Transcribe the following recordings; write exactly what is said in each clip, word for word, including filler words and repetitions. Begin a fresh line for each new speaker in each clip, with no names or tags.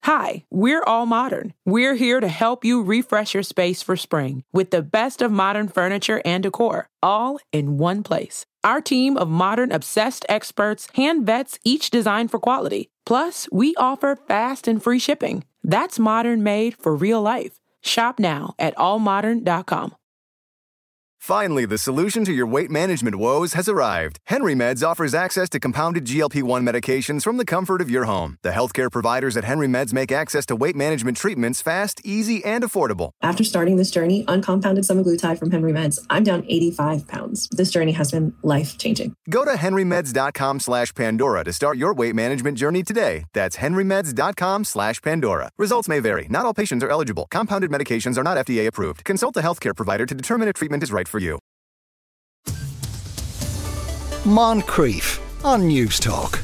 Hi, we're All Modern. We're here to help you refresh your space for spring with the best of modern furniture and decor, all in one place. Our team of modern obsessed experts hand vets each design for quality. Plus, we offer fast and free shipping. That's modern made for real life. Shop now at all modern dot com.
Finally, the solution to your weight management woes has arrived. Henry Meds offers access to compounded G L P one medications from the comfort of your home. The healthcare providers at Henry Meds make access to weight management treatments fast, easy, and affordable.
After starting this journey on compounded semaglutide from Henry Meds, I'm down eighty-five pounds. This journey has been life-changing.
Go to henrymeds.com slash Pandora to start your weight management journey today. That's henrymeds.com slash Pandora. Results may vary. Not all patients are eligible. Compounded medications are not F D A approved. Consult a healthcare provider to determine if treatment is right for you.
Moncrief on News Talk.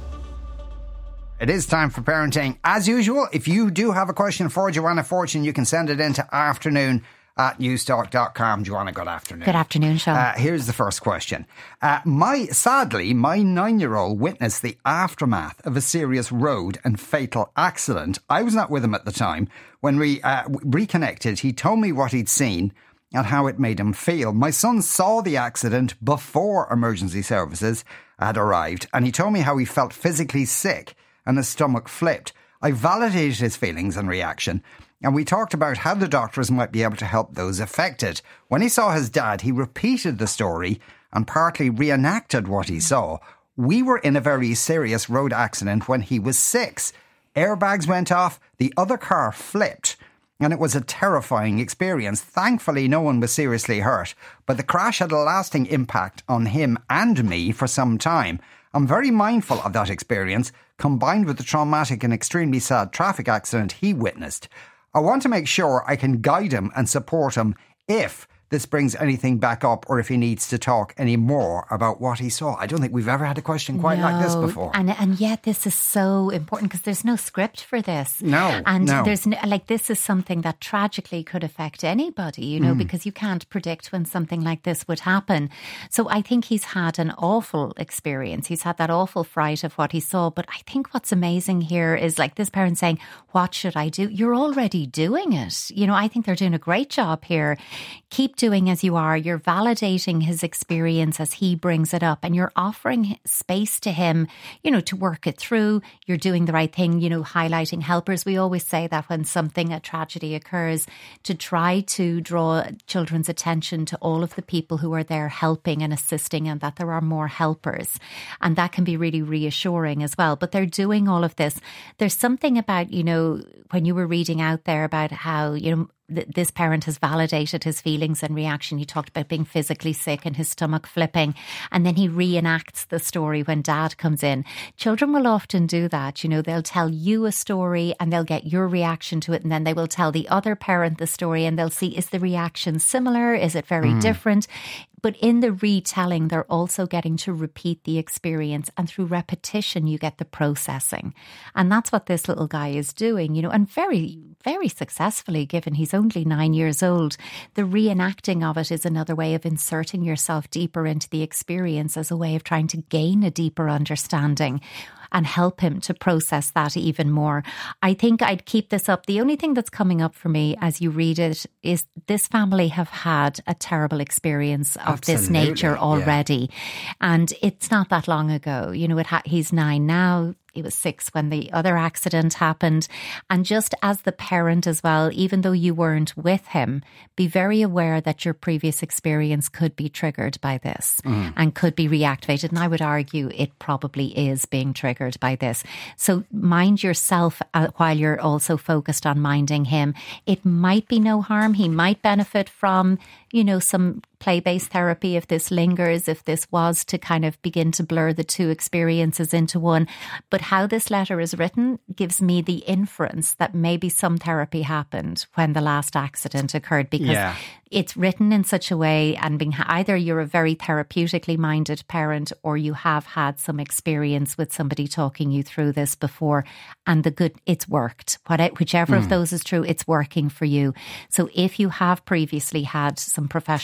It is time for parenting. As usual, if you do have a question for Joanna Fortune, you can send it in to afternoon at newstalk dot com. Joanna, good afternoon.
Good afternoon, Sean.
Uh, here's the first question. Uh, my Sadly, my nine-year-old witnessed the aftermath of a serious road and fatal accident. I was not with him at the time. When we uh, reconnected, he told me what he'd seen and how it made him feel. My son saw the accident before emergency services had arrived, and he told me how he felt physically sick and his stomach flipped. I validated his feelings and reaction, and we talked about how the doctors might be able to help those affected. When he saw his dad, he repeated the story and partly reenacted what he saw. We were in a very serious road accident when he was six. Airbags went off, the other car flipped, and it was a terrifying experience. Thankfully, no one was seriously hurt, but the crash had a lasting impact on him and me for some time. I'm very mindful of that experience, combined with the traumatic and extremely sad traffic accident he witnessed. I want to make sure I can guide him and support him if this brings anything back up, or if he needs to talk any more about what he saw. I don't think we've ever had a question quite
no,
like this before.
And and yet this is so important because there's no script for this.
No,
And
no.
there's no, like this is something that tragically could affect anybody, you know,
Mm.
because you can't predict when something like this would happen. So I think he's had an awful experience. He's had that awful fright of what he saw. But I think what's amazing here is like this parent saying, what should I do? You're already doing it. You know, I think they're doing a great job here. Keep doing as you are. You're validating his experience as he brings it up, and you're offering space to him, you know, to work it through. You're doing the right thing, you know, highlighting helpers. We always say that when something, a tragedy occurs, to try to draw children's attention to all of the people who are there helping and assisting, and that there are more helpers. And that can be really reassuring as well. But they're doing all of this. There's something about, you know, when you were reading out there about how, you know, this parent has validated his feelings and reaction. He talked about being physically sick and his stomach flipping, and then he reenacts the story when dad comes in. Children will often do that. You know, they'll tell you a story and they'll get your reaction to it, and then they will tell the other parent the story and they'll see, is the reaction similar? Is it very
Mm.
different? But in the retelling, they're also getting to repeat the experience. And through repetition, you get the processing. And that's what this little guy is doing, you know, and very, very successfully, given he's only nine years old. The reenacting of it is another way of inserting yourself deeper into the experience as a way of trying to gain a deeper understanding and help him to process that even more. I think I'd keep this up. The only thing that's coming up for me as you read it is this family have had a terrible experience of
Absolutely,
this nature
yeah.
already. And it's not that long ago. You know, it ha- he's nine now. He was six when the other accident happened. And just as the parent as well, even though you weren't with him, be very aware that your previous experience could be triggered by this
Mm.
and could be reactivated. And I would argue it probably is being triggered by this. So mind yourself uh, while you're also focused on minding him. It might be no harm. He might benefit from, you know, some play-based therapy if this lingers, if this was to kind of begin to blur the two experiences into one. But how this letter is written gives me the inference that maybe some therapy happened when the last accident occurred, because
Yeah.
it's written in such a way, and being either you're a very therapeutically minded parent or you have had some experience with somebody talking you through this before, and the good, it's worked. What, whichever
Mm.
of those is true, it's working for you. So if you have previously had some professional support,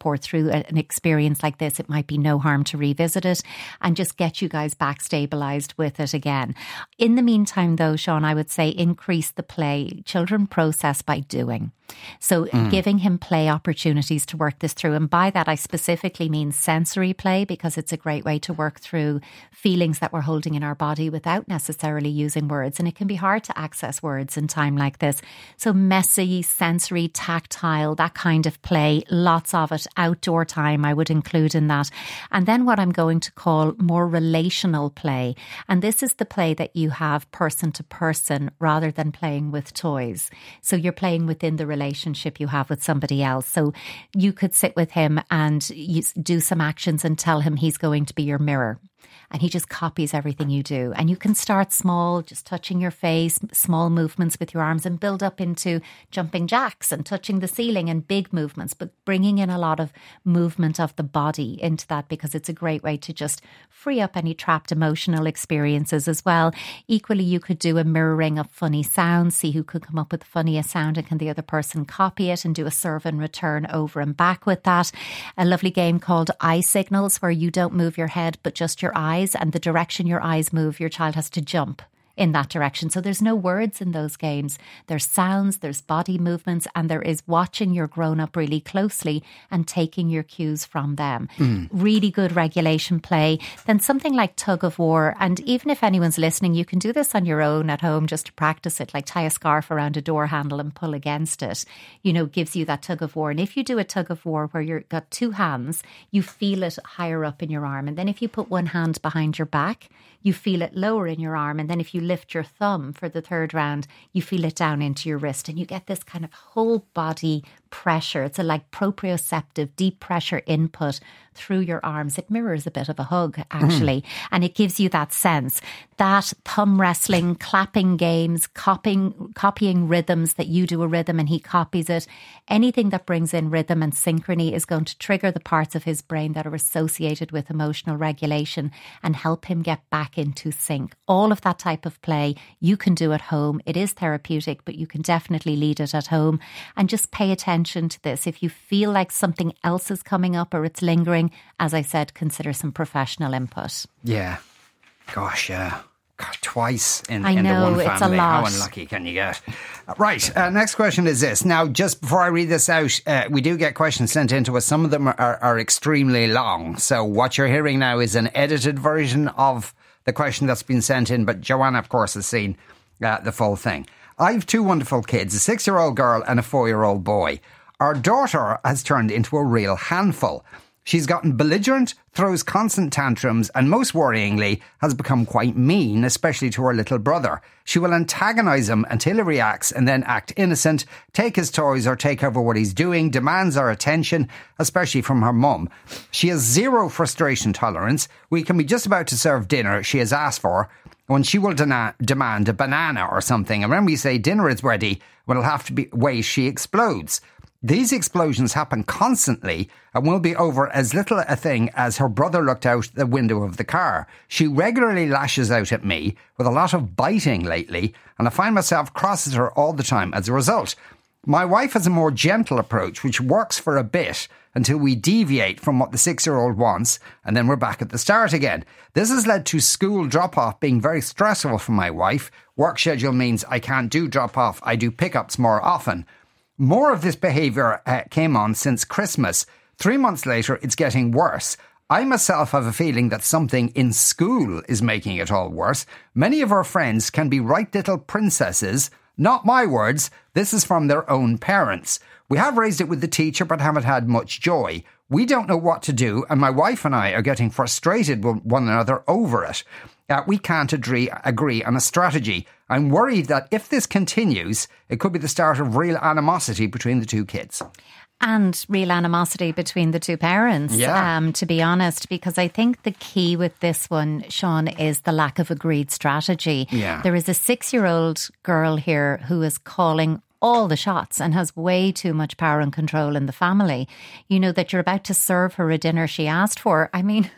support through an experience like this, it might be no harm to revisit it and just get you guys back stabilised with it again. In the meantime, though, Sean, I would say increase the play. Children process by doing. So mm. giving him play opportunities to work this through. And by that, I specifically mean sensory play, because it's a great way to work through feelings that we're holding in our body without necessarily using words. And it can be hard to access words in time like this. So messy, sensory, tactile, that kind of play, lots of it. Outdoor time, I would include in that. And then what I'm going to call more relational play. And this is the play that you have person to person rather than playing with toys. So you're playing within the relationship you have with somebody else. So you could sit with him and you do some actions and tell him he's going to be your mirror. And he just copies everything you do. And you can start small, just touching your face, small movements with your arms, and build up into jumping jacks and touching the ceiling and big movements, but bringing in a lot of movement of the body into that, because it's a great way to just free up any trapped emotional experiences as well. Equally, you could do a mirroring of funny sounds, see who could come up with the funniest sound, and can the other person copy it, and do a serve and return over and back with that. A lovely game called Eye Signals, where you don't move your head, but just your eyes. And the direction your eyes move, your child has to jump in that direction. So there's no words in those games. There's sounds, there's body movements, and there is watching your grown-up really closely and taking your cues from them. Mm. Really good regulation play. Then something like tug of war. And even if anyone's listening, you can do this on your own at home just to practice it, like tie a scarf around a door handle and pull against it. You know, gives you that tug of war. And if you do a tug of war where you've got two hands, you feel it higher up in your arm. And then if you put one hand behind your back, you feel it lower in your arm. And then if you lift your thumb for the third round, you feel it down into your wrist, and you get this kind of whole body pressure. It's a like proprioceptive, deep pressure input through your arms. It mirrors a bit of a hug, actually, mm. and it gives you that sense. That thumb wrestling, clapping games, copying, copying rhythms, that you do a rhythm and he copies it. Anything that brings in rhythm and synchrony is going to trigger the parts of his brain that are associated with emotional regulation and help him get back into sync. All of that type of play you can do at home. It is therapeutic, but you can definitely lead it at home. And just pay attention to this. If you feel like something else is coming up or it's lingering, as I said, consider some professional input.
Yeah. Gosh, yeah. God, twice in,
I
in
know,
the one family.
It's a lot.
How unlucky can you get? Right, uh, next question is this. Now, just before I read this out, uh, we do get questions sent in to us. Some of them are, are, are extremely long. So what you're hearing now is an edited version of the question that's been sent in, but Joanna, of course, has seen uh, the full thing. I've two wonderful kids, a six-year-old girl and a four-year-old boy. Our daughter has turned into a real handful. She's gotten belligerent, throws constant tantrums, and most worryingly, has become quite mean, especially to her little brother. She will antagonise him until he reacts and then act innocent, take his toys or take over what he's doing, demands our attention, especially from her mum. She has zero frustration tolerance. We can be just about to serve dinner she has asked for, when she will dena- demand a banana or something. And when we say dinner is ready, well, it'll have to be wait, she explodes. These explosions happen constantly and will be over as little a thing as her brother looked out the window of the car. She regularly lashes out at me with a lot of biting lately, and I find myself cross at her all the time as a result. My wife has a more gentle approach, which works for a bit until we deviate from what the six-year-old wants, and then we're back at the start again. This has led to school drop-off being very stressful for my wife. Work schedule means I can't do drop-off. I do pick-ups more often. More of this behaviour uh, came on since Christmas. Three months later, it's getting worse. I myself have a feeling that something in school is making it all worse. Many of our friends can be right little princesses. Not my words. This is from their own parents. We have raised it with the teacher, but haven't had much joy. We don't know what to do, and my wife and I are getting frustrated with one another over it. Uh, we can't agree, agree on a strategy. I'm worried that if this continues, it could be the start of real animosity between the two kids.
And real animosity between the two parents,
yeah.
um, to be honest, because I think the key with this one, Sean, is the lack of agreed strategy.
Yeah.
There is a six-year-old girl here who is calling all the shots and has way too much power and control in the family. You know, that you're about to serve her a dinner she asked for. I mean,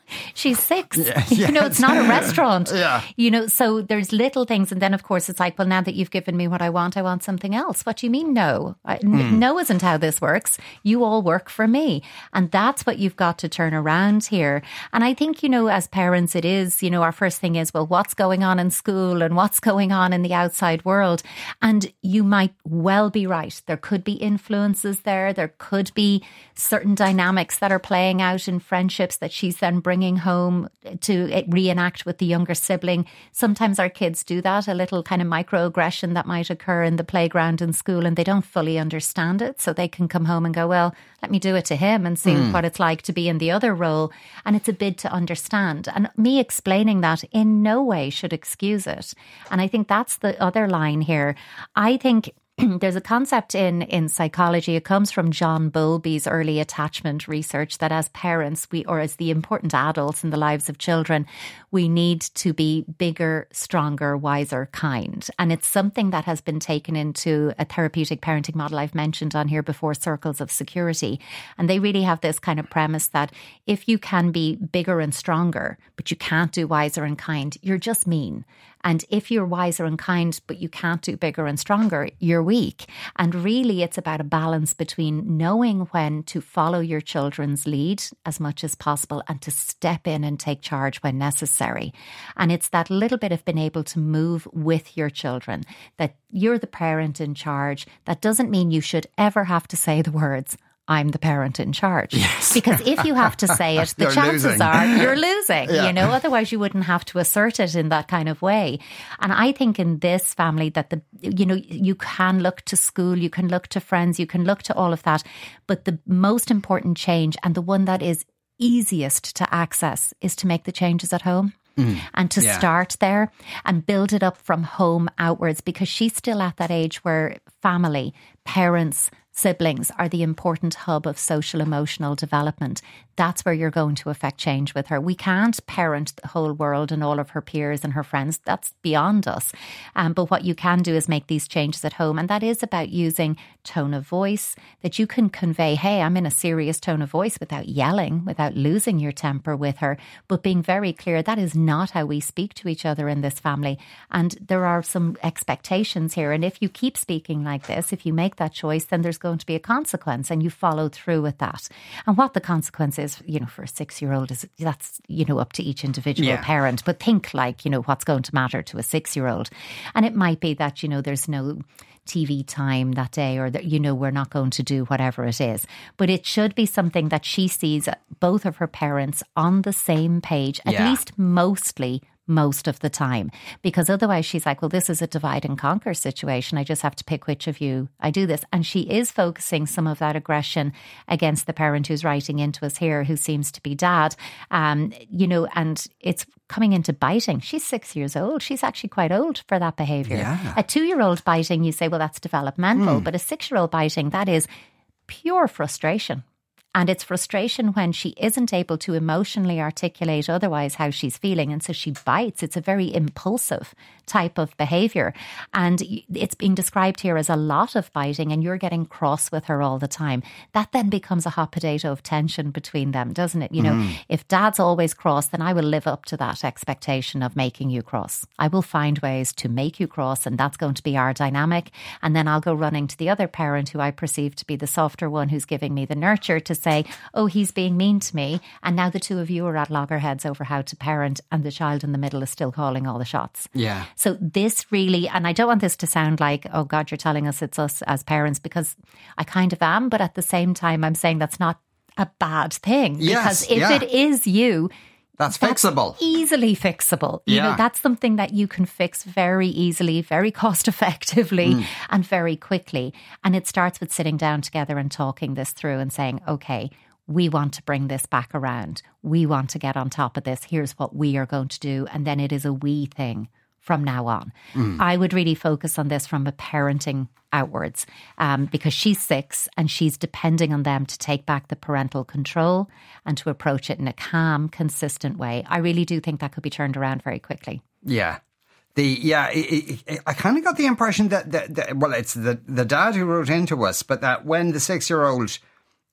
She's six.
Yeah,
you know, it's not a restaurant.
Yeah.
You know, so there's little things. And then, of course, it's like, well, now that you've given me what I want, I want something else. What do you mean, no? I, mm. n- no isn't how this works. You all work for me. And that's what you've got to turn around here. And I think, you know, as parents, it is, you know, our first thing is, well, what's going on in school and what's going on in the outside world? And you might well be right. There could be influences there. There could be certain dynamics that are playing out in friendships that she's then bringing home to reenact with the younger sibling. Sometimes our kids do that, a little kind of microaggression that might occur in the playground in school, and they don't fully understand it. So they can come home and go, well, let me do it to him and see mm. what it's like to be in the other role. And it's a bit to understand. And me explaining that in no way should excuse it. And I think that's the other line here. I think there's a concept in, in psychology. It comes from John Bowlby's early attachment research that as parents, we, or as the important adults in the lives of children, we need to be bigger, stronger, wiser, kind. And it's something that has been taken into a therapeutic parenting model I've mentioned on here before, Circles of Security. And they really have this kind of premise that if you can be bigger and stronger, but you can't do wiser and kind, you're just mean. And if you're wiser and kind, but you can't do bigger and stronger, you're weak. And really, it's about a balance between knowing when to follow your children's lead as much as possible and to step in and take charge when necessary. And it's that little bit of being able to move with your children, that you're the parent in charge. That doesn't mean you should ever have to say the words, I'm the parent in charge. Yes. Because if you have to say it, the chances losing. are you're losing, yeah. you know, otherwise you wouldn't have to assert it in that kind of way. And I think in this family that the, you know, you can look to school, you can look to friends, you can look to all of that. But the most important change, and the one that is easiest to access, is to make the changes at home. Mm, and to yeah. start there and build it up from home outwards, because she's still at that age where family, parents, siblings are the important hub of social emotional development. That's where you're going to affect change with her. We can't parent the whole world and all of her peers and her friends. That's beyond us. Um, but what you can do is make these changes at home. And that is about using tone of voice, that you can convey, hey, I'm in a serious tone of voice without yelling, without losing your temper with her, but being very clear that is not how we speak to each other in this family. And there are some expectations here. And if you keep speaking like this, if you make that choice, then there's going to be a consequence, and you follow through with that. And what the consequence is, you know, for a six-year-old is, that's, you know, up to each individual yeah. parent. But think like, you know, what's going to matter to a six-year-old. And it might be that, you know, there's no T V time that day, or that, you know, we're not going to do whatever it is. But it should be something that she sees both of her parents on the same page, at yeah. least mostly most of the time, because otherwise she's like, well, this is a divide and conquer situation. I just have to pick which of you I do this. And she is focusing some of that aggression against the parent who's writing into us here, who seems to be dad, um, you know, and it's coming into biting. She's six years old. She's actually quite old for that behaviour. Yeah. A two-year-old biting, you say, well, that's developmental, mm. but a six-year-old biting, that is pure frustration. And it's frustration when she isn't able to emotionally articulate otherwise how she's feeling. And so she bites. It's a very impulsive type of behaviour. And it's being described here as a lot of biting, and you're getting cross with her all the time. That then becomes a hot potato of tension between them, doesn't it? You know, mm. if dad's always cross, then I will live up to that expectation of making you cross. I will find ways to make you cross, and that's going to be our dynamic. And then I'll go running to the other parent, who I perceive to be the softer one, who's giving me the nurture, to say, oh, he's being mean to me. And now the two of you are at loggerheads over how to parent, and the child in the middle is still calling all the shots. Yeah. So this really, and I don't want this to sound like, oh God, you're telling us it's us as parents, because I kind of am. But at the same time, I'm saying that's not a bad thing. Yes, because if yeah. it is you,
That's, that's fixable.
Easily fixable. You yeah. know, that's something that you can fix very easily, very cost effectively mm. and very quickly. And it starts with sitting down together and talking this through and saying, okay, we want to bring this back around. We want to get on top of this. Here's what we are going to do. And then it is a we thing from now on. Mm. I would really focus on this from a parenting outwards, um, because she's six and she's depending on them to take back the parental control and to approach it in a calm, consistent way. I really do think that could be turned around very quickly. Yeah.
The yeah, it, it, it, I kind of got the impression that, that, that well, it's the, the dad who wrote into us, but that when the six-year-old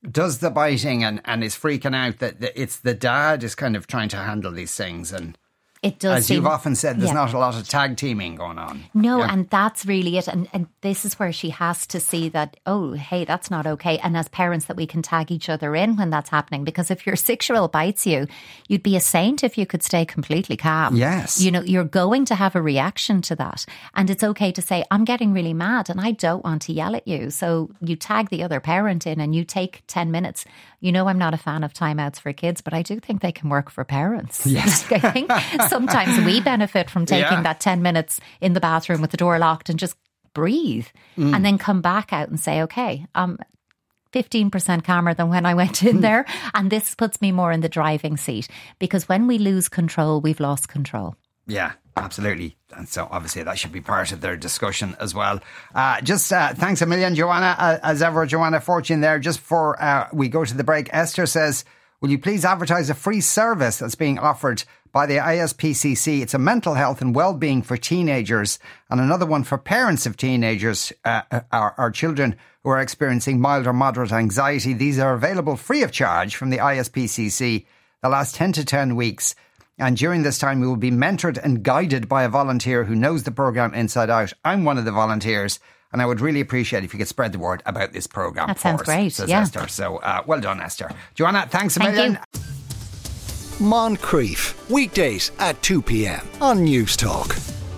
does the biting and, and is freaking out that the, it's the dad is kind of trying to handle these things. And
it does
as
seem,
you've often said, there's
yeah.
not a lot of tag teaming going on.
No,
yeah.
and that's really it. And, and this is where she has to see that, oh, hey, that's not okay. And as parents, that we can tag each other in when that's happening. Because if your six-year-old bites you, you'd be a saint if you could stay completely calm.
Yes.
You know, you're going to have a reaction to that. And it's okay to say, I'm getting really mad and I don't want to yell at you. So you tag the other parent in and you take ten minutes. You know, I'm not a fan of timeouts for kids, but I do think they can work for parents.
Yes.
I think sometimes we benefit from taking
Yeah.
that ten minutes in the bathroom with the door locked and just breathe mm. and then come back out and say, okay, I'm fifteen percent calmer than when I went in mm. there. And this puts me more in the driving seat, because when we lose control, we've lost control.
Yeah, absolutely. And so obviously that should be part of their discussion as well. Uh, just uh, thanks a million, Joanna. Uh, as ever, Joanna Fortune there. Just before uh, we go to the break, Esther says, will you please advertise a free service that's being offered by the I S P C C? It's a mental health and well-being for teenagers, and another one for parents of teenagers, uh, our, our children who are experiencing mild or moderate anxiety. These are available free of charge from the I S P C C the last ten to ten weeks. And during this time, we will be mentored and guided by a volunteer who knows the programme inside out. I'm one of the volunteers, and I would really appreciate if you could spread the word about this programme.
That
for
sounds
us,
great,
says
yeah.
Esther. So uh, well done, Esther. Joanna, thanks a
Thank
million.
you.
Moncrief, weekdays at two p.m. on News Talk.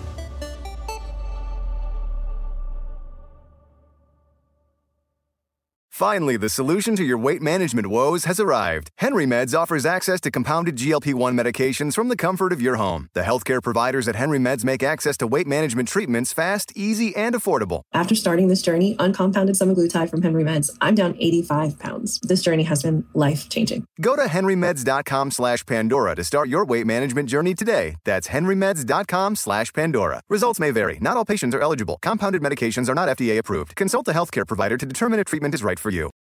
Finally, the solution to your weight management woes has arrived. Henry Meds offers access to compounded G L P one medications from the comfort of your home. The healthcare providers at Henry Meds make access to weight management treatments fast, easy, and affordable.
After starting this journey on compounded semaglutide from Henry Meds, I'm down eighty-five pounds. This journey has been life-changing.
Go to henrymeds.com slash Pandora to start your weight management journey today. That's henrymeds.com slash Pandora. Results may vary. Not all patients are eligible. Compounded medications are not F D A approved. Consult a healthcare provider to determine if treatment is right for you.